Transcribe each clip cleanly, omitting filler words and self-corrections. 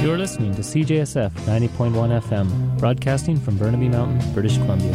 You're listening to CJSF 90.1 FM, broadcasting from Burnaby Mountain, British Columbia.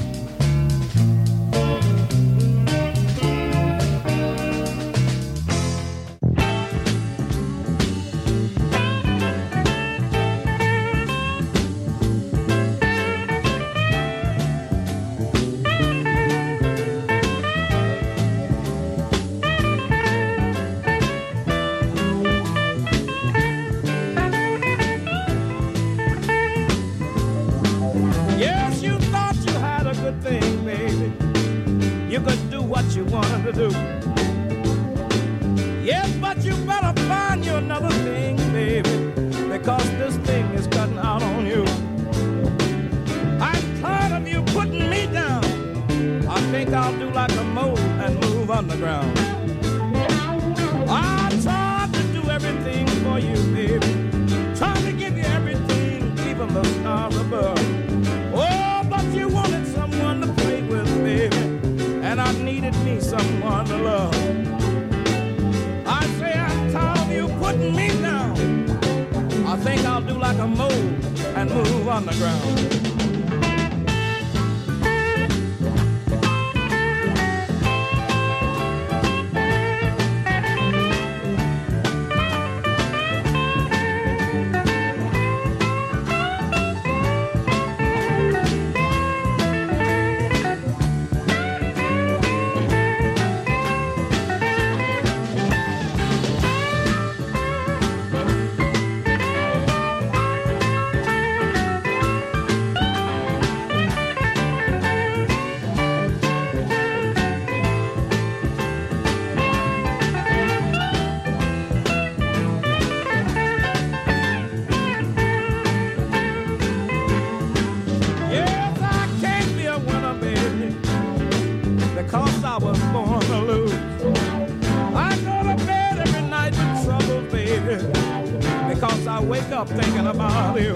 Thinking about you.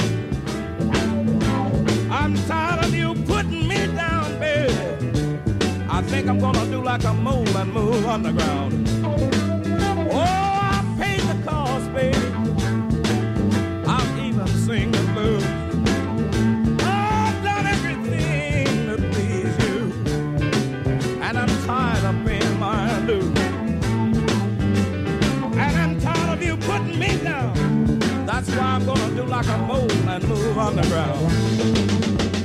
I'm tired of you putting me down, baby. I think I'm gonna do like a mole and move underground. Oh, I paid the cost, baby. I'll even sing the blues. I've done everything to please you, and I'm tired of paying my dues. And I'm tired of you putting me down. That's why I'm gonna do like a mole and move underground.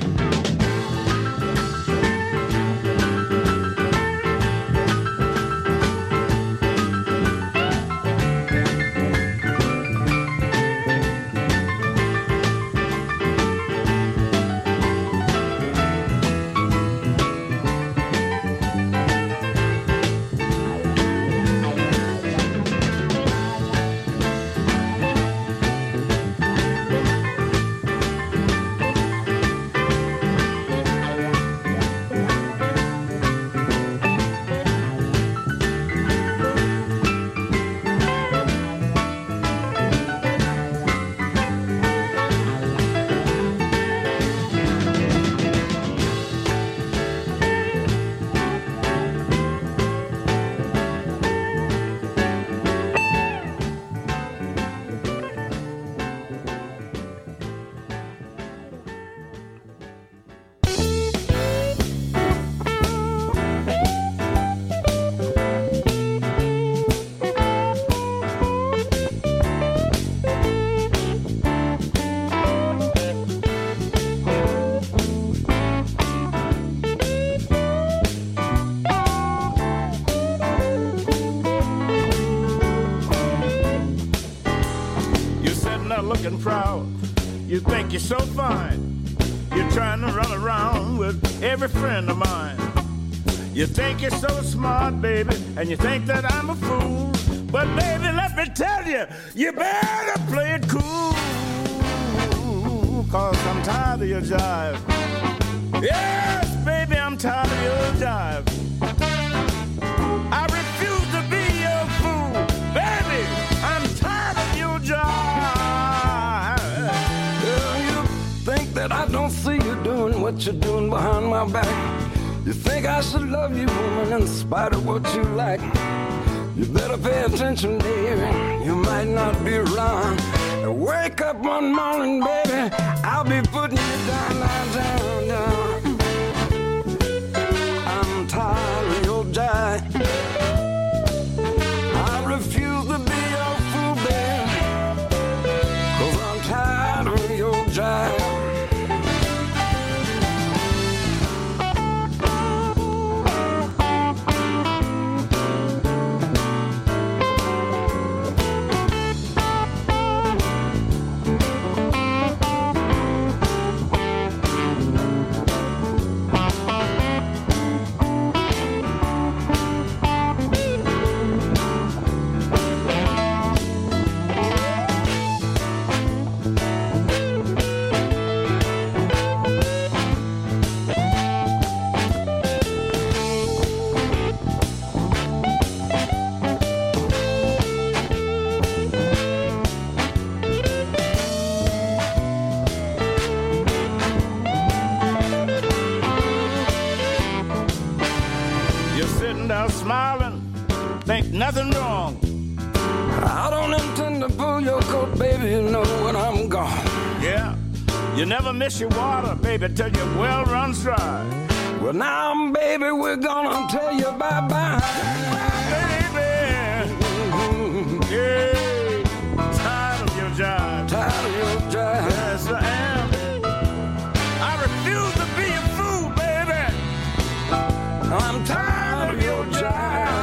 Looking proud, you think you're so fine. You're trying to run around with every friend of mine. You think you're so smart, baby, and you think that I'm a fool. But baby, let me tell you, you better play it cool. Cause I'm tired of your jive. Yes, baby, I'm tired of your jive. I refuse to be your fool. Baby, I'm tired of your jive. That I don't see you doing what you're doing behind my back. You think I should love you, woman, in spite of what you like. You better pay attention, dear, you might not be wrong. Wake up one morning, baby, I'll be putting you down, down, down, down. I'm tired of your jive. I refuse to be your fool, baby, 'cause I'm tired of your jive. Nothing wrong. I don't intend to pull your coat, baby, you know when I'm gone. Yeah, you never miss your water, baby, till your well runs dry. Well, now, baby, we're gonna tell you bye-bye. Baby, yeah, tired of your jive. Tired of your jive. Yes, I am. I refuse to be a fool, baby. I'm tired of your jive.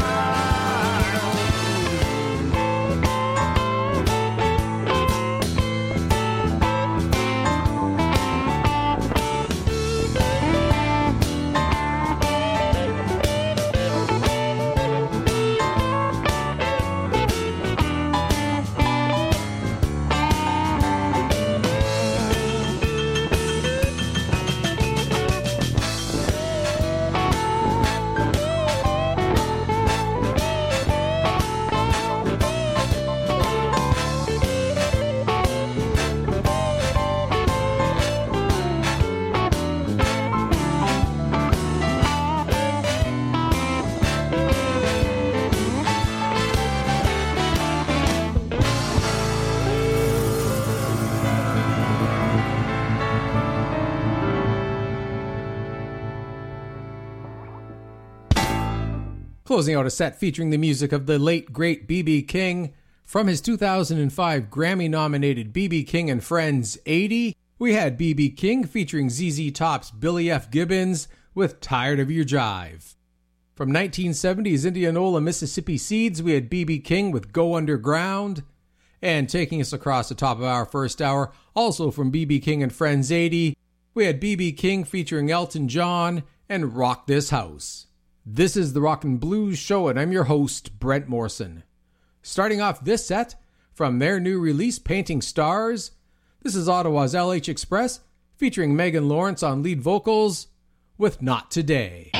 Closing out a set featuring the music of the late, great B.B. King. From his 2005 Grammy-nominated B.B. King and Friends 80, we had B.B. King featuring ZZ Top's Billy F. Gibbons with Tired of Your Jive. From 1970's Indianola, Mississippi Seeds, we had B.B. King with Go Underground. And taking us across the top of our first hour, also from B.B. King and Friends 80, we had B.B. King featuring Elton John and Rock This House. This is the Rock and Blues Show, and I'm your host, Brent Morrison. Starting off this set, from their new release, Painting Stars, this is Ottawa's LH Express, featuring Megan Lawrence on lead vocals, with Not Today.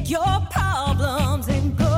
your problems and go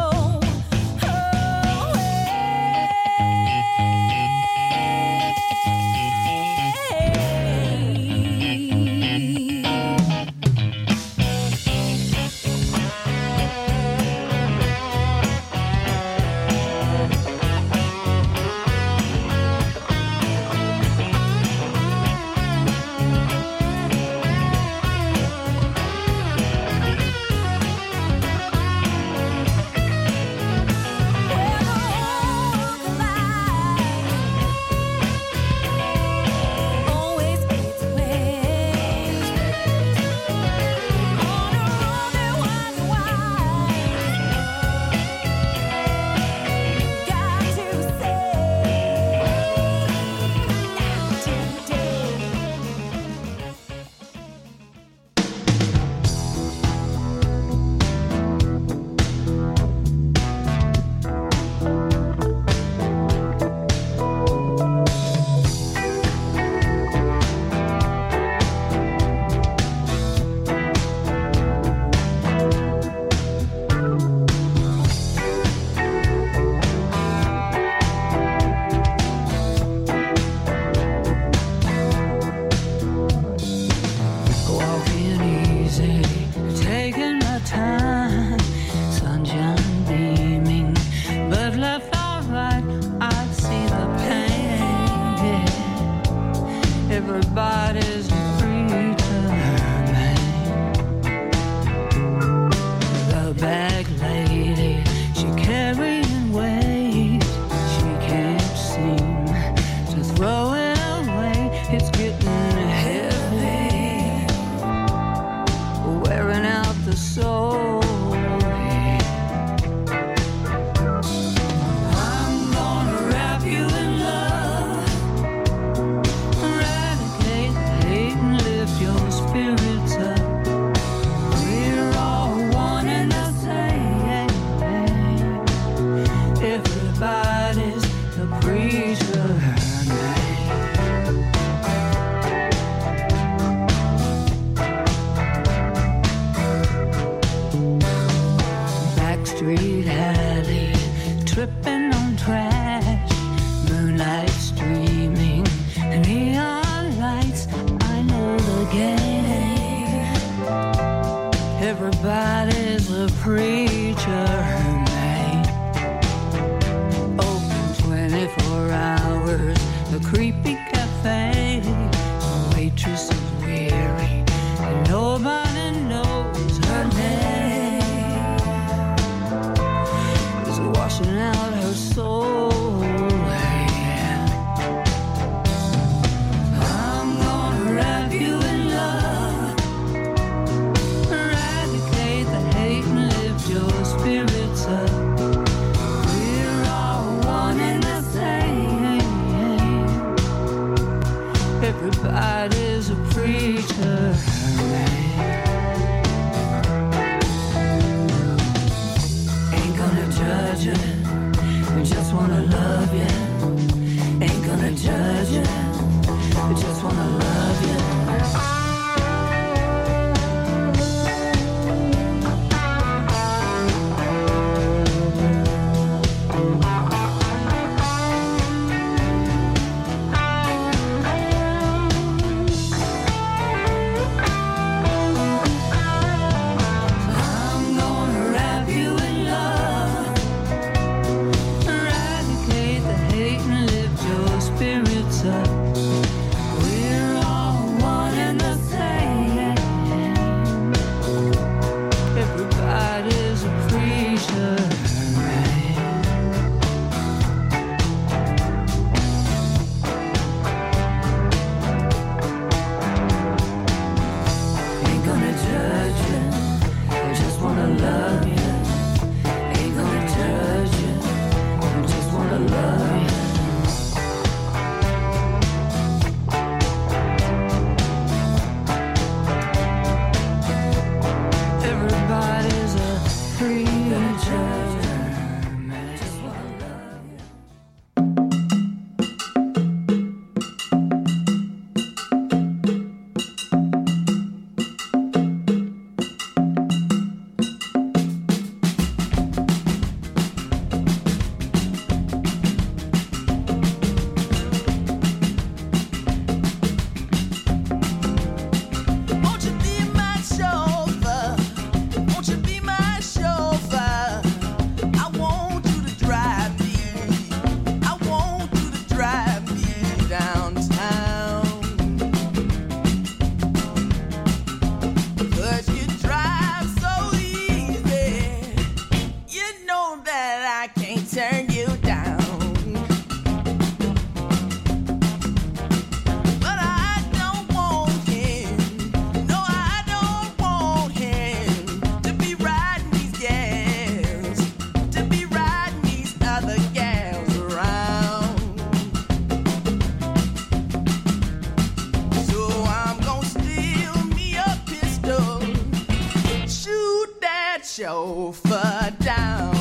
everybody's free to remain. The bag lady, she carrying weight, she can't seem to throw it away. It's getting heavy, wearing out the soul. Street alley, tripping on trash, moonlight streaming, neon lights. I know the game. Everybody's a preacher, man. Open 24 hours, the creepy cafe. The waitress is weary, and nobody knows her name. Washing out her soul, yeah. I'm gonna wrap you in love, eradicate the hate and lift your spirits up. We're all one and the same. Everybody's a preacher, man. Judge you, we just wanna love you. Ain't gonna judge you, we just wanna love you. Everybody's a preacher. chauffeur down.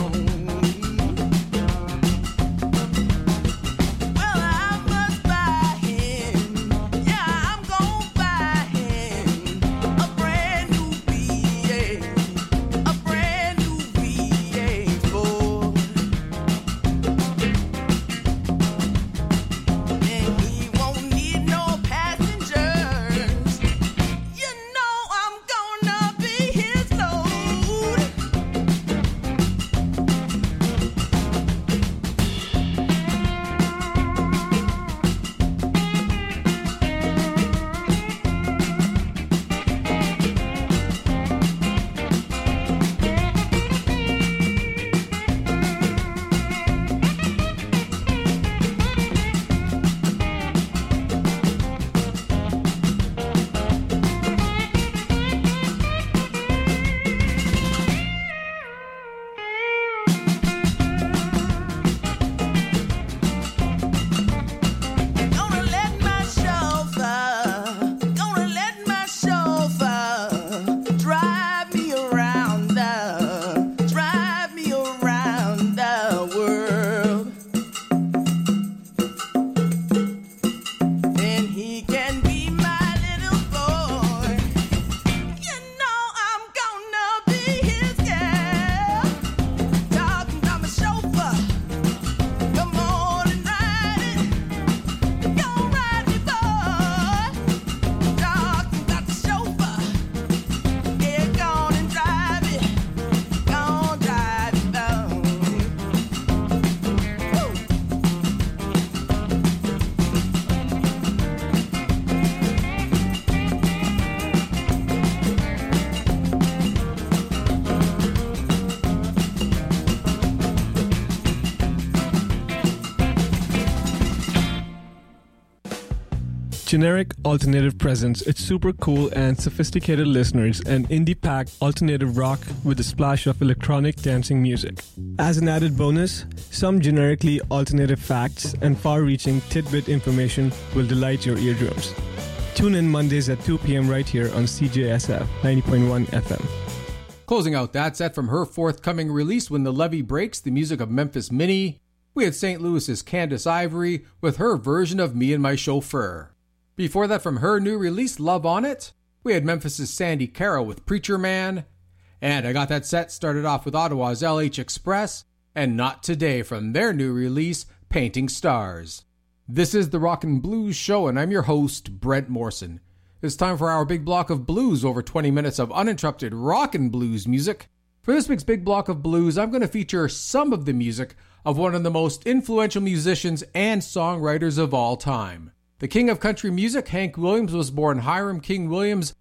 Generic alternative presents its super cool and sophisticated listeners and indie-packed alternative rock with a splash of electronic dancing music. As an added bonus, some generically alternative facts and far-reaching tidbit information will delight your eardrums. Tune in Mondays at 2 p.m. right here on CJSF 90.1 FM. Closing out that set from her forthcoming release, When the Levee Breaks, the music of Memphis Minnie, we had St. Louis's Candace Ivory with her version of Me and My Chauffeur. Before that, from her new release, Love on It, we had Memphis's Sandy Carroll with Preacher Man. And I got that set started off with Ottawa's LH Express and Not Today from their new release, Painting Stars. This is the Rockin' Blues Show, and I'm your host, Brent Morrison. It's time for our big block of blues, over 20 minutes of uninterrupted rockin' blues music. For this week's big block of blues, I'm going to feature some of the music of one of the most influential musicians and songwriters of all time. The king of country music, Hank Williams, was born Hiram King Williams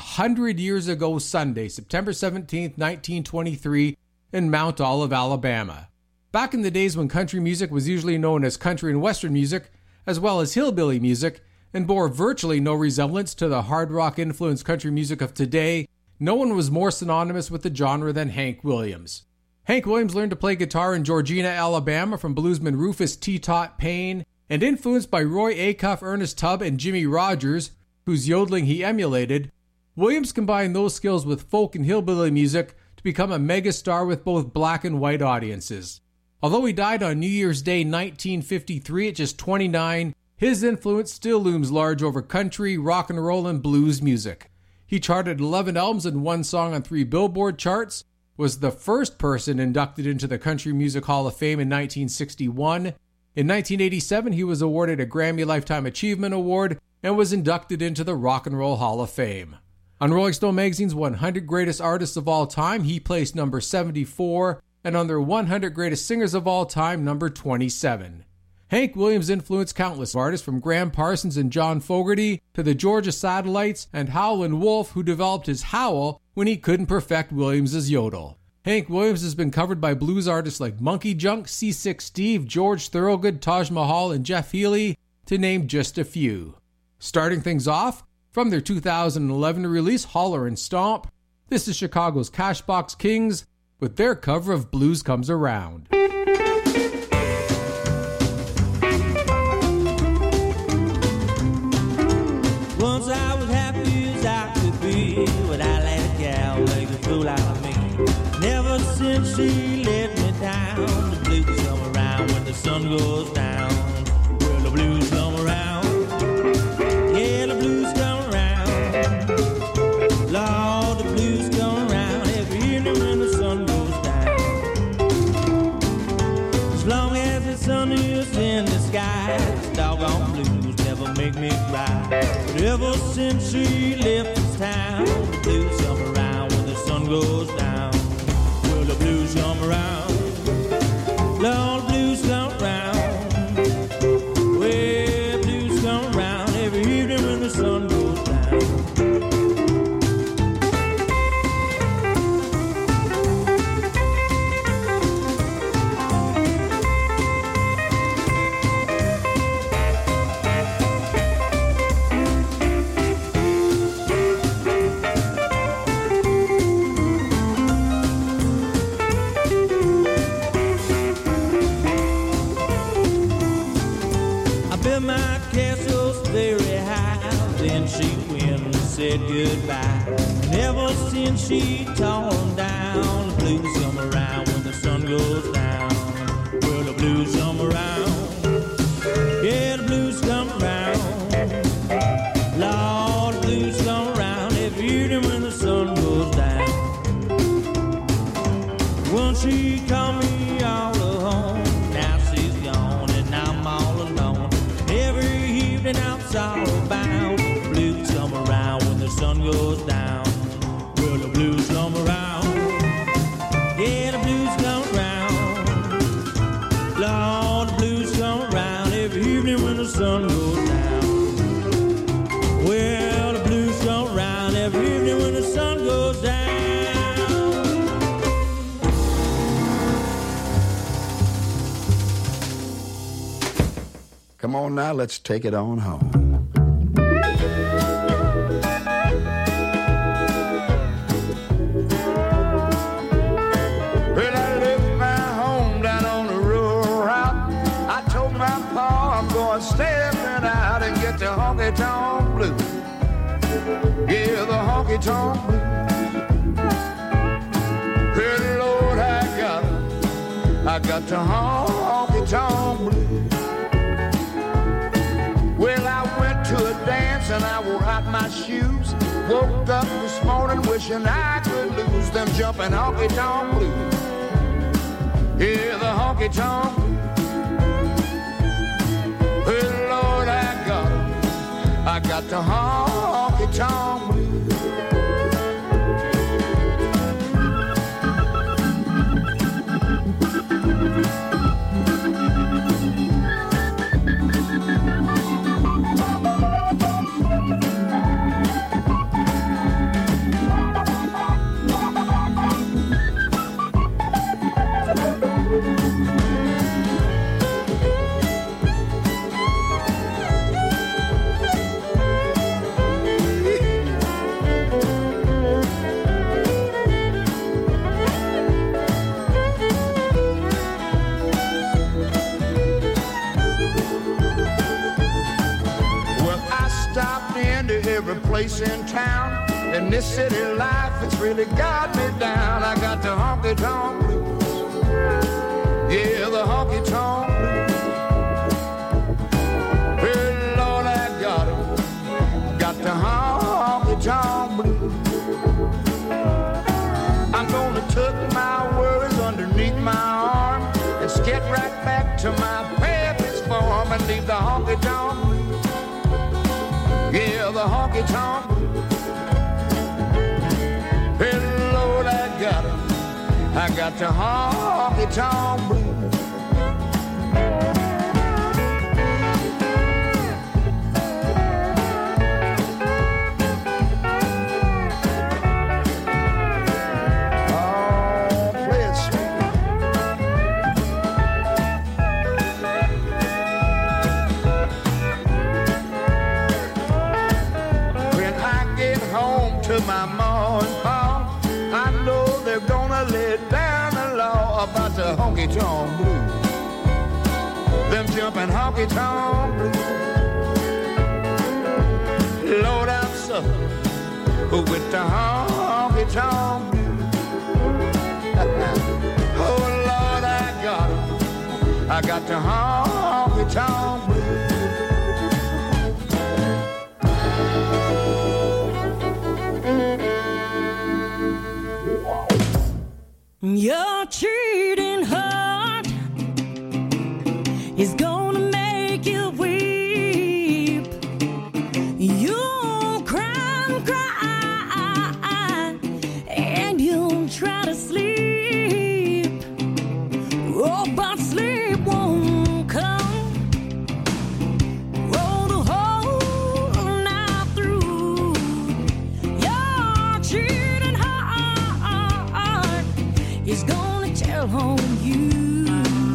100 years ago Sunday, September 17, 1923, in Mount Olive, Alabama. Back in the days when country music was usually known as country and western music, as well as hillbilly music, and bore virtually no resemblance to the hard rock-influenced country music of today, no one was more synonymous with the genre than Hank Williams. Hank Williams learned to play guitar in Georgina, Alabama from bluesman Rufus T. Tot Payne, and influenced by Roy Acuff, Ernest Tubb, and Jimmy Rogers, whose yodeling he emulated, Williams combined those skills with folk and hillbilly music to become a megastar with both black and white audiences. Although he died on New Year's Day 1953 at just 29, his influence still looms large over country, rock and roll, and blues music. He charted 11 albums and one song on 3 Billboard charts, was the first person inducted into the Country Music Hall of Fame in 1961. In 1987, he was awarded a Grammy Lifetime Achievement Award and was inducted into the Rock and Roll Hall of Fame. On Rolling Stone magazine's 100 Greatest Artists of All Time, he placed number 74, and on their 100 Greatest Singers of All Time, number 27. Hank Williams influenced countless artists from Graham Parsons and John Fogerty to the Georgia Satellites and Howlin' Wolf, who developed his howl when he couldn't perfect Williams' yodel. Hank Williams has been covered by blues artists like Monkey Junk, C6 Steve, George Thorogood, Taj Mahal, and Jeff Healey, to name just a few. Starting things off, from their 2011 release, Holler and Stomp, this is Chicago's Cashbox Kings with their cover of Blues Comes Around. Once I was happy as I could be, but I let a gal make a fool out of me. Never since she let me down, the blues come around when the sun goes down. Well, the blues come around. Yeah, the blues come around. Lord, the blues come around every evening when the sun goes down. As long as the sun is in the sky, the doggone blues never make me cry. But ever since she left this town, the blues come around when the sun goes down. Well, the blues come around. Lord, the blues come around. Well, blues come around every evening when the sun goes down. My castle's very high. Then she went and said goodbye. And ever since she torn down, the blues come around when the sun goes down. Well, the blues come around. Yeah, the blues come around. Lord, the blues come around every evening when the sun goes down. Once she called me all home. Now she's gone and I'm all alone. Every evening I'm sorrow bound. The blues come around when the sun goes down. Well, the blues come around. Yeah, the blues come around. Lord, the blues come around every evening when the sun goes down. Well, the blues come around every evening when the sun goes down. Come on now, let's take it on home. Well, I left my home down on the rural route. I told my pa I'm going stepping out and get the honky-tonk blues. Yeah, the honky-tonk blues. Good Lord, I got the honky-tonk blues. Well, I went to a dance and I wore out my shoes. Woke up this morning wishing I could lose them jumping honky-tonk blues. Yeah, the honky-tonk blues. Well, Lord, I got the honky-tonk blues. Every place in town, in this city life, it's really got me down. I got the honky-tonk blues. Yeah, the honky-tonk blues. Well, Lord, I got the honky-tonk blues. I'm gonna tuck my worries underneath my arm and skip right back to my parents' farm and leave the honky-tonk blues. Yeah, the honky-tonk blues. Well, Lord, I got the honky-tonk blues. My ma and pa, I know they're gonna lay down the law about the honky-tonk blues. Them jumping honky-tonk blues. Lord, I'm suffering with the honky-tonk blues. I got the honky-tonk blues. Your cheating heart is gonna make you weep. You'll cry and cry, and you'll try to sleep. Oh, but sleep won't come. Roll the whole night through. Your cheating heart is gonna tell on you.